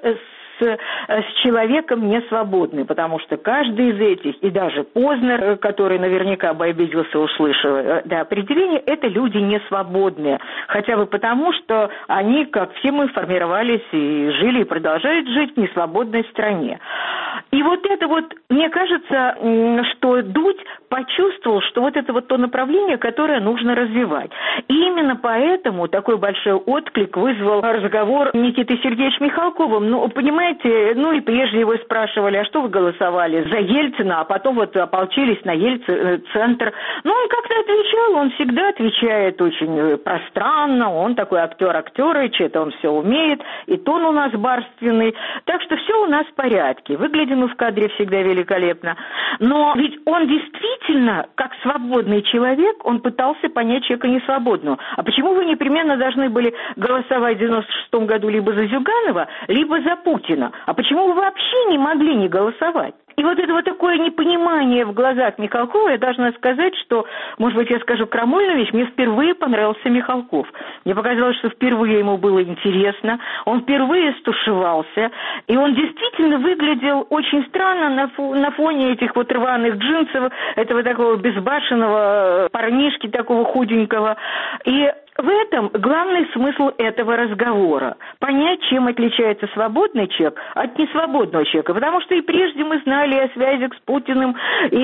с человеком несвободным, потому что каждый из этих, и даже Познер, который наверняка бы обиделся, услышав определение, это люди несвободные. Хотя бы потому, что они, как все мы, формировались и жили, и продолжают жить в несвободной стране. И вот это вот, мне кажется, что Дудь почувствовал, что вот это вот то направление, которое нужно развивать. И именно поэтому такой большой отклик вызвал разговор Никиты Сергеевича Михалковым. Ну, понимаете, ну и прежде его спрашивали, а что вы голосовали за Ельцина, а потом вот ополчились на Ельцин-центр. Ну, он как-то отвечал, он всегда отвечает очень пространно, он такой актер-актерыч, это он все умеет, и тон у нас барственный. Так что все у нас в порядке. Выглядим мы в кадре всегда великолепно. Но ведь он действительно, как свободный человек, он пытался понять человека несвободного. А почему вы непременно должны были голосовать в 96-м году либо за Зюганова, либо за Путина? А почему вы вообще не могли не голосовать? И вот это вот такое непонимание в глазах Михалкова, я должна сказать, что, может быть, я скажу крамольную вещь, мне впервые понравился Михалков. Мне показалось, что впервые ему было интересно, он впервые стушевался, и он действительно выглядел очень странно на фоне этих вот рваных джинсов, этого такого безбашенного парнишки, такого худенького. И в этом главный смысл этого разговора. Понять, чем отличается свободный человек от несвободного человека. Потому что и прежде мы знали о связях с Путиным,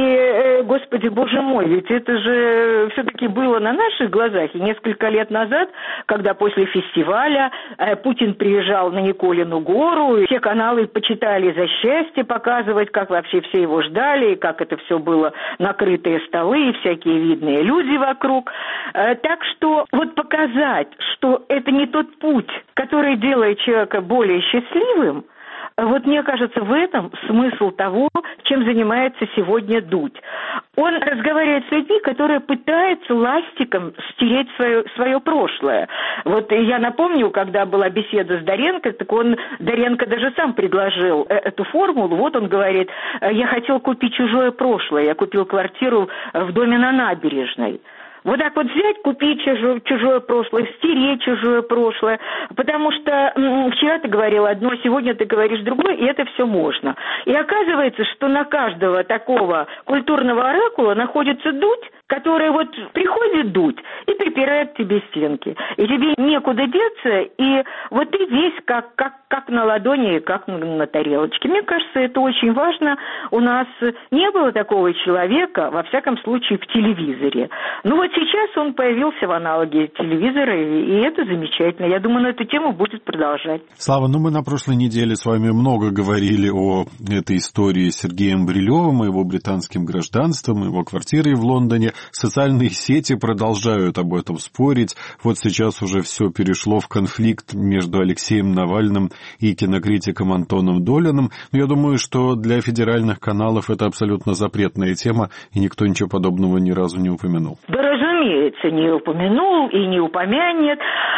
и, господи, боже мой, ведь это же все-таки было на наших глазах. И несколько лет назад, когда после фестиваля Путин приезжал на Николину гору, и все каналы почитали за счастье показывать, как вообще все его ждали, и как это все было накрытые столы, и всякие видные люди вокруг. Так что вот показать, что это не тот путь, который делает человека более счастливым, вот мне кажется, в этом смысл того, чем занимается сегодня Дудь. Он разговаривает с людьми, которые пытаются ластиком стереть свое прошлое. Вот я напомню, когда была беседа с Доренко, так Доренко даже сам предложил эту формулу. Вот он говорит: я хотел купить чужое прошлое, я купил квартиру в доме на набережной. Вот так вот взять, купить чужое прошлое, стереть чужое прошлое, потому что вчера ты говорил одно, сегодня ты говоришь другое, и это все можно. И оказывается, что на каждого такого культурного оракула находится Дудь, который вот приходит Дудь и припирает тебе стенки. И тебе некуда деться, и вот ты весь как на ладони, как на тарелочке. Мне кажется, это очень важно. У нас не было такого человека, во всяком случае, в телевизоре. Ну вот сейчас он появился в аналоге телевизора, и это замечательно. Я думаю, на эту тему будет продолжать. Слава, мы на прошлой неделе с вами много говорили о этой истории с Сергеем Брилевым, его британским гражданством, его квартирой в Лондоне. Социальные сети продолжают об этом спорить. Вот сейчас уже все перешло в конфликт между Алексеем Навальным и кинокритиком Антоном Долиным. Но я думаю, что для федеральных каналов это абсолютно запретная тема, и никто ничего подобного ни разу не упомянул. Да, разумеется, не упомянул и не упомянет.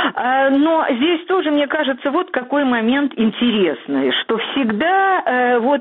Но здесь тоже, мне кажется, вот какой момент интересный, что всегда вот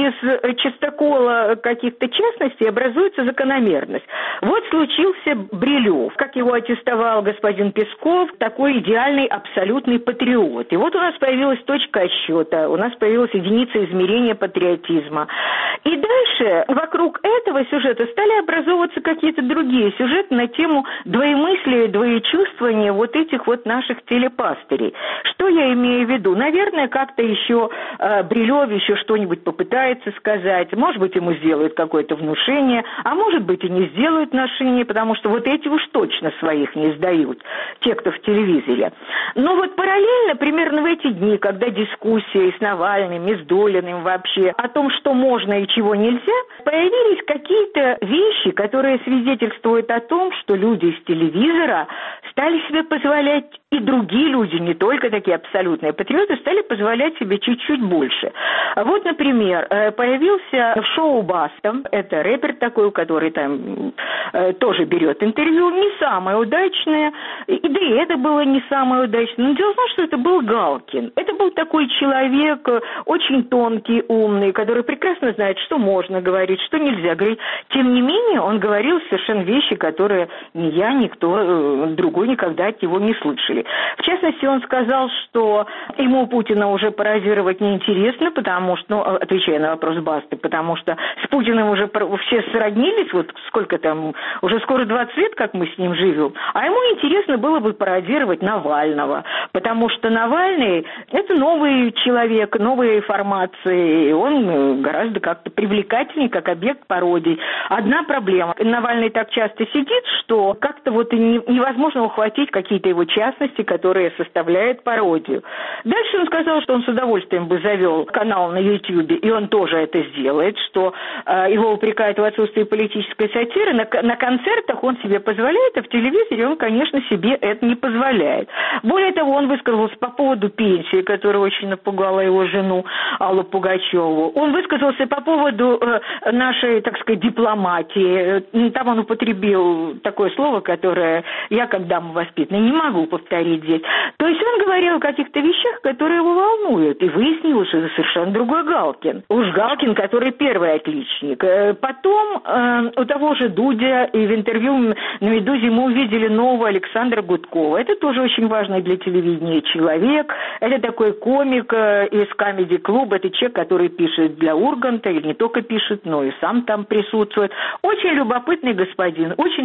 из чистокола каких-то частностей образуется закономерность. Вот случился Брилев, как его аттестовал господин Песков, такой идеальный абсолютный патриот. И вот у нас появилась точка отсчета, у нас появилась единица измерения патриотизма. И дальше вокруг этого сюжета стали образовываться какие-то другие сюжеты на тему двоемыслия, двоечувствования вот этих вот наших телепастырей. Что я имею в виду? Наверное, как-то еще Брилев еще что-нибудь попытается сказать, может быть, ему сделают какое-то внушение, а может быть, и не сделают внушение, потому что вот эти уж точно своих не сдают, те, кто в телевизоре. Но вот параллельно, примерно в эти дни, когда дискуссия и с Навальным, и с Долиным вообще о том, что можно и чего нельзя, появились какие-то вещи, которые свидетельствуют о том, что люди из телевизора стали себе позволять, и другие люди, не только такие абсолютные патриоты, стали позволять себе чуть-чуть больше. Вот, например, появился в шоу «Баста», это рэпер такой, который там тоже берет интервью, не самое удачное, да и это было не самое удачное. Но дело в том, что это был Галкин. Это был такой человек, очень тонкий, умный, который прекрасно знает, что можно говорить, что нельзя говорить. Тем не менее, он говорил совершенно вещи, которые ни я, никто другой никогда от него не слышали. В частности, он сказал, что ему Путина уже пародировать неинтересно, потому что, отвечая на вопрос Басты, потому что с Путиным уже все сроднились, вот сколько там, уже скоро 20 лет, как мы с ним живем, а ему интересно было бы пародировать Навального, потому что Навальный – это новый человек, новые формации, и он гораздо как-то привлекательнее, как объект пародий. Одна проблема – Навальный так часто сидит, что как-то вот невозможно ухватить какие-то его частности, которые составляют пародию. Дальше он сказал, что он с удовольствием бы завел канал на YouTube, и он тоже это сделает, что его упрекают в отсутствии политической сатиры. На концертах он себе позволяет, а в телевизоре он, конечно, себе это не позволяет. Более того, он высказался по поводу пенсии, которая очень напугала его жену Аллу Пугачеву. Он высказался по поводу нашей, так сказать, дипломатии. Там он употребил такое слово, которое я, как дама воспитанная, не могу повторить здесь. То есть он говорил о каких-то вещах, которые его волнуют. И выяснилось, что это совершенно другой Галкин. Уж Галкин, который первый отличник. Потом у того же Дудя и в интервью на «Медузе» мы увидели нового Александра Гудкова. Это тоже очень важный для телевидения человек. Это такой комик из комеди-клуба. Это человек, который пишет для Урганта, или не только пишет, но и сам там присутствует. Очень любопытный господин, очень талантливый.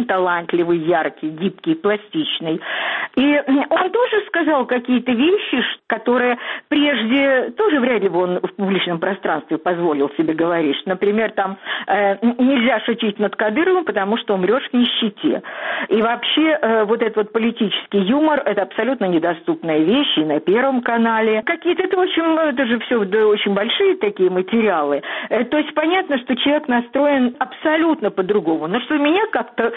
талантливый, яркий, гибкий, пластичный. И он тоже сказал какие-то вещи, которые прежде тоже вряд ли бы он в публичном пространстве позволил себе говорить. Например, там нельзя шутить над Кадыровым, потому что умрешь в нищете. И вообще вот этот вот политический юмор – это абсолютно недоступная вещь и на Первом канале. Какие-то это же все очень большие такие материалы. То есть понятно, что человек настроен абсолютно по-другому. Но что меня как-то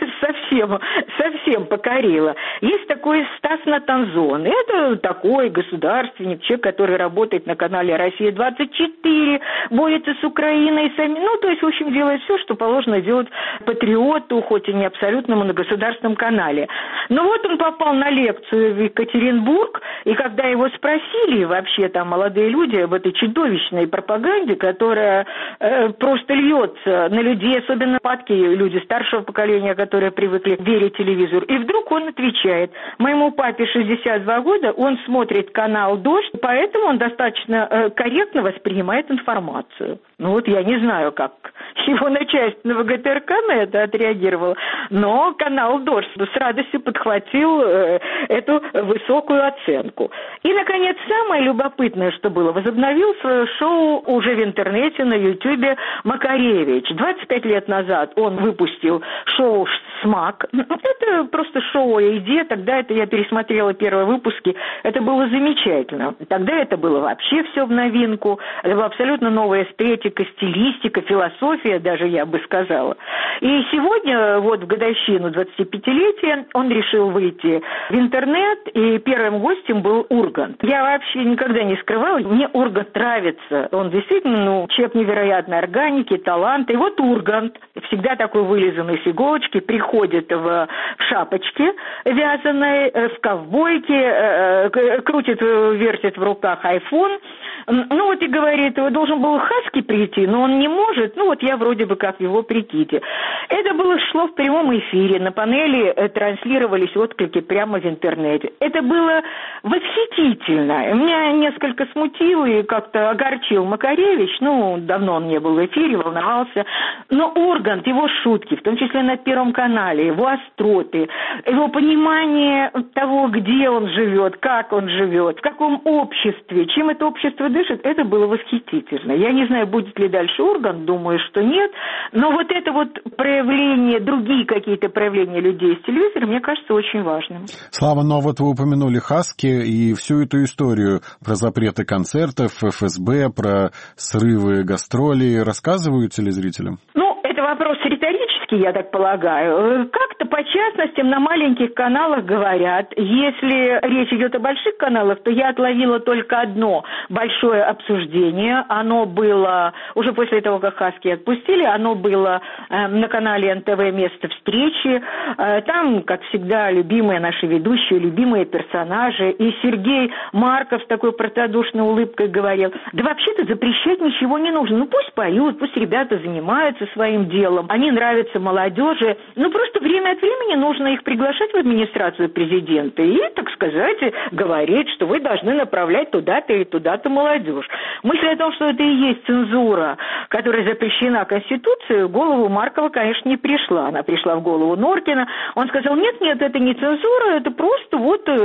совсем покорило. Есть такой Стас Натанзон. Это такой государственник, человек, который работает на канале «Россия-24», борется с Украиной сами. Ну, то есть, в общем, делает все, что положено делать патриоту, хоть и не абсолютному, на государственном канале. Но вот он попал на лекцию в Екатеринбург, и когда его спросили, вообще там молодые люди, об этой чудовищной пропаганде, которая просто льется на людей, особенно падкие люди старшего поколения, которые привыкли верить телевизору. И вдруг он отвечает: моему папе 62 года, он смотрит канал «Дождь», поэтому он достаточно корректно воспринимает информацию. Ну вот я не знаю, как его начальство ВГТРК на это отреагировало, но канал «Дождь» с радостью подхватил эту высокую оценку. И, наконец, самое любопытное, что было, возобновил свое шоу уже в интернете, на Ютьюбе Макаревич. 25 лет назад он выпустил шоу «Смак». Это просто шоу о еде. Тогда я пересмотрела первые выпуски. Это было замечательно. Тогда это было вообще все в новинку. Это была абсолютно новая эстетика, стилистика, философия даже, я бы сказала. И сегодня, вот в годовщину 25-летия, он решил выйти в интернет, и первым гостем был Ургант. Я вообще никогда не скрывала, мне Ургант нравится. Он действительно, человек невероятной органики, таланта. И вот Ургант, всегда такой вылизанный с иголочки, приходит в шапочке вязаной, в ковбойке, крутит, вертит в руках айфон. Ну вот и говорит, должен был Хаски прийти, но он не может, ну вот я вроде бы как в его прикиде. Это шло в прямом эфире, на панели транслировались отклики прямо в интернете. Это было восхитительно. Меня несколько смутил и как-то огорчил Макаревич, давно он не был в эфире, волновался. Но Ургант, его шутки, в том числе на Первом канале, его остроты, его понимание того, где он живет, как он живет, в каком обществе, чем это общество дышит, это было восхитительно. Я не знаю, будет ли дальше Ургант, думаю, что нет, но вот это вот проявление, другие какие-то проявления людей с телевизора, мне кажется, очень важным. Слава, но вот вы упомянули Хаски и всю эту историю про запреты концертов, ФСБ, про срывы гастролей. Рассказывают телезрителям? Это вопрос риторический, я так полагаю. Как-то по частностям на маленьких каналах говорят. Если речь идет о больших каналах, то я отловила только одно большое обсуждение. Оно было, уже после того, как Хаски отпустили, оно было на канале НТВ «Место встречи». Там, как всегда, любимые наши ведущие, любимые персонажи. И Сергей Марков с такой простодушной улыбкой говорил: да вообще-то запрещать ничего не нужно. Пусть поют, пусть ребята занимаются своим делом. Они нравятся молодежи. Просто время от времени нужно их приглашать в администрацию президента и, так сказать, говорить, что вы должны направлять туда-то и туда-то молодежь. Мысль о том, что это и есть цензура, которая запрещена Конституцией, в голову Маркова, конечно, не пришла. Она пришла в голову Норкина. Он сказал: нет, это не цензура, это просто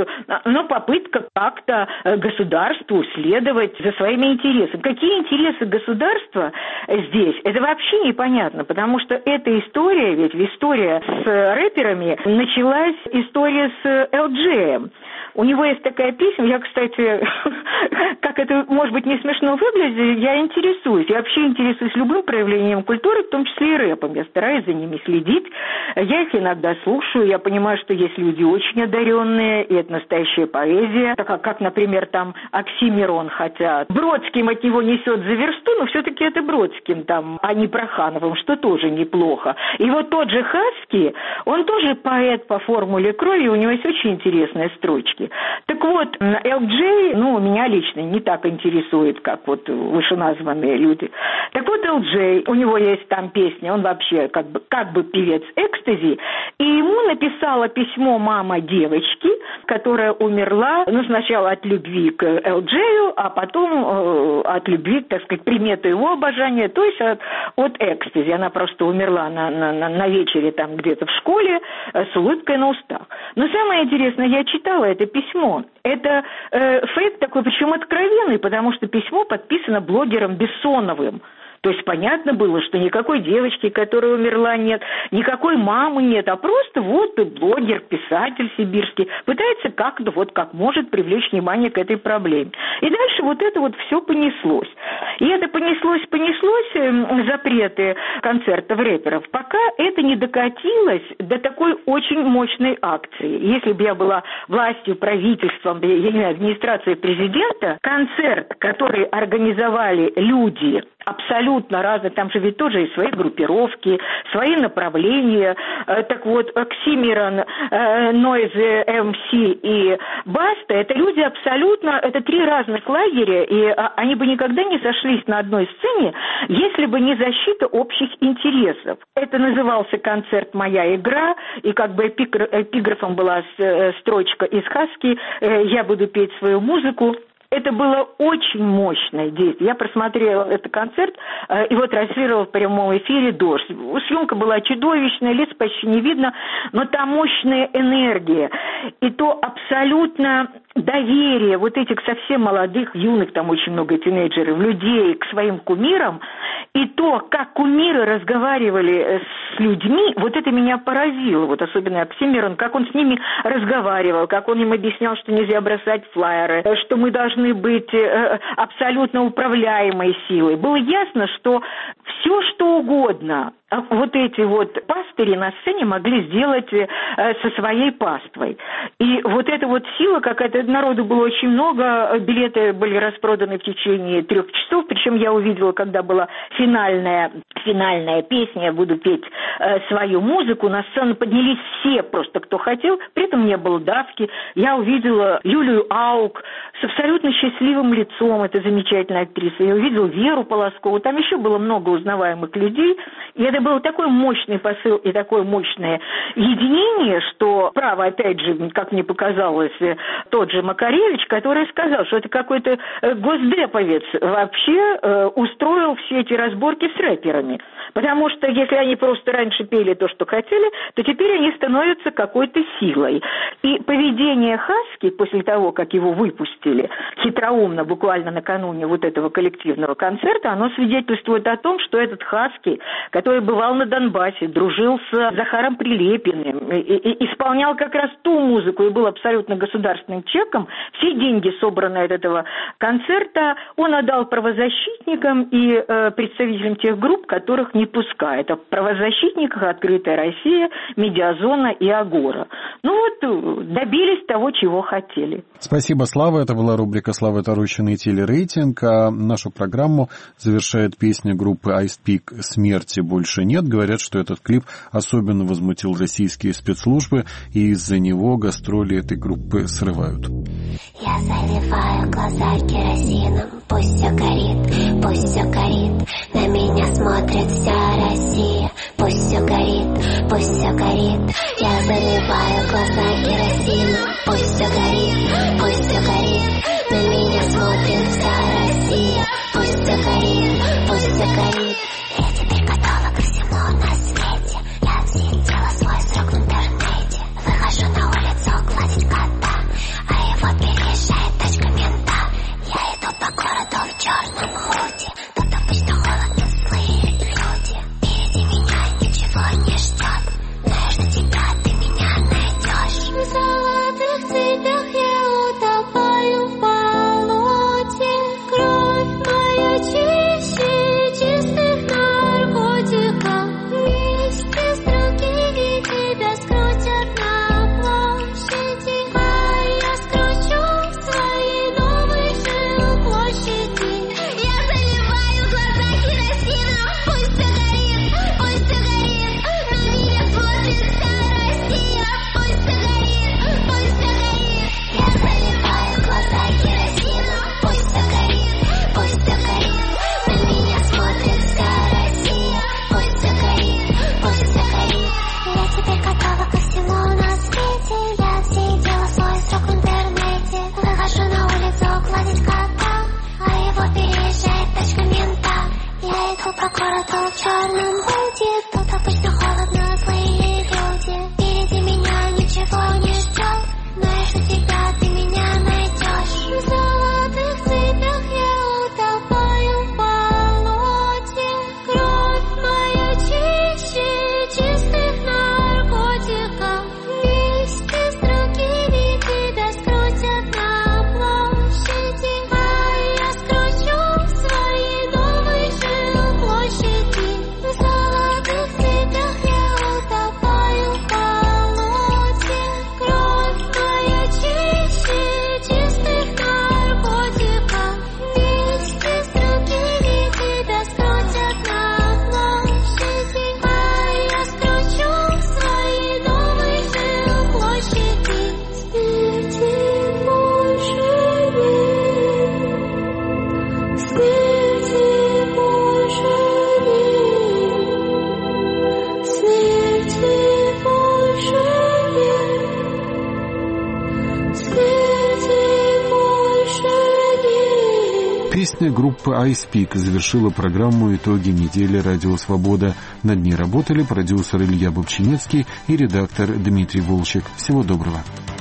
попытка как-то государству следовать за своими интересами. Какие интересы государства здесь? Это вообще непонятно, потому что эта история, ведь история с рэперами, началась история с LG. У него есть такая песня, я, кстати, как это, может быть, не смешно выглядит, я интересуюсь. Я вообще интересуюсь любым проявлением культуры, в том числе и рэпом. Я стараюсь за ними следить. Я их иногда слушаю. Я понимаю, что есть люди очень одаренные, и это настоящая поэзия. Как, например, там Оксимирон, хотя Бродским от него несет за версту, но все-таки это Бродским там, а не Прохановым, что тоже неплохо. И вот тот же Хаски, он тоже поэт по формуле крови, у него есть очень интересные строчки. Так вот, LG, меня лично не так интересует, как вот вышеназванные люди. Так вот, LG, у него есть там песня, он вообще как бы певец экстази, и ему написала письмо мама девочки, которая умерла, сначала от любви к Элджею, а потом от любви, так сказать, предмету его обожания, то есть от экстази. Она просто умерла на вечере там где-то в школе с улыбкой на устах. Но самое интересное, я читала это письмо. Это фейк такой, причем откровенный, потому что письмо подписано блогером Бессоновым. То есть понятно было, что никакой девочки, которая умерла, нет, никакой мамы нет, а просто вот блогер, писатель сибирский пытается как-то, вот как может, привлечь внимание к этой проблеме. И дальше вот это вот все понеслось. И это понеслось, запреты концертов рэперов, пока это не докатилось до такой очень мощной акции. Если бы я была властью, правительством, я не знаю, администрацией президента, концерт, который организовали люди, абсолютно разные, там же ведь тоже и свои группировки, свои направления. Так вот, Оксимирон, Нойзе, МС и Баста, это люди абсолютно, это три разных лагеря, и они бы никогда не сошлись на одной сцене, если бы не защита общих интересов. Это назывался концерт «Моя игра», и как бы эпиграфом была строчка из Хаски «Я буду петь свою музыку». Это было очень мощное действие. Я просмотрела этот концерт, его транслировал в прямом эфире «Дождь». Съемка была чудовищная, лиц почти не видно, но там мощная энергия. И то абсолютно доверие вот этих совсем молодых, юных, там очень много тинейджеров, людей к своим кумирам, и то, как кумиры разговаривали с людьми, вот это меня поразило. Вот особенно Оксимирон, как он с ними разговаривал, как он им объяснял, что нельзя бросать флаеры, что мы должны быть абсолютно управляемой силой. Было ясно, что все, что угодно вот эти вот пастыри на сцене могли сделать со своей паствой. И вот эта вот сила какая-то, народу было очень много, билеты были распроданы в течение 3 часов, причем я увидела, когда была финальная песня, я буду петь свою музыку, на сцену поднялись все просто, кто хотел, при этом не было давки. Я увидела Юлию Аук с абсолютно счастливым лицом, это замечательная актриса. Я увидела Веру Полоскову, там еще было много узнаваемых людей, и это был такой мощный посыл и такое мощное единение, что право, опять же, как мне показалось, тот же Макаревич, который сказал, что это какой-то госдеповец вообще устроил все эти разборки с рэперами. Потому что если они просто раньше пели то, что хотели, то теперь они становятся какой-то силой. И поведение Хаски после того, как его выпустили, хитроумно, буквально накануне вот этого коллективного концерта, оно свидетельствует о том, что этот Хаски, который бывал на Донбассе, дружил с Захаром Прилепиным, и исполнял как раз ту музыку и был абсолютно государственным человеком, все деньги, собранные от этого концерта, он отдал правозащитникам и представителям тех групп, которых не пускает. О правозащитниках «Открытая Россия», «Медиазона» и «Агора». Ну вот, добились того, чего хотели. Спасибо, Слава. Это была рубрика «Слава Тарущина» и телерейтинг. А нашу программу завершает песня группы Ice Peak «Смерти больше нет». Говорят, что этот клип особенно возмутил российские спецслужбы, и из-за него гастроли этой группы срывают. Я заливаю глаза керосином, пусть все горит, на меня смотрит вся Россия, пусть все горит, я заливаю глаза керосином, пусть все горит, на меня смотрит вся Россия, пусть все горит, я теперь готова ко всему на свете, я отсидела свой срок в интернете, выхожу на улицу гладить кота, а его переезжает тачка мента, я иду по городу в черном худи, тут обычно холодно злые люди, впереди меня ничего не ждет, знаешь, на тебя ты меня найдешь. В золотых цепях я утопаю в болоте, кровь моя чище чистых идеальном будет. Тут обычно холодно, злые люди. Впереди меня ничего не ждет. Знаешь, что всегда ты меня найдешь. В золотых цветах я утопаю в болоте. Кровь моя чище чистых наркотиков. Вместе с другими тебя скрутят на площади. А я скручу свои новые жилплощади. В золотых цветах я утопаю в болоте. Кровь моя чище чистых наркотиков. Вместе с другими тебя скрутят на площади. А я скручу свои новые жилплощади. Смерти больше нет. Смерти больше нет. Смерти больше нет. Смерти больше нет. Песня группы Ice Peak завершила программу «Итоги недели. Радио Свобода». Над ней работали продюсер Илья Бобчинецкий и редактор Дмитрий Волчек. Всего доброго.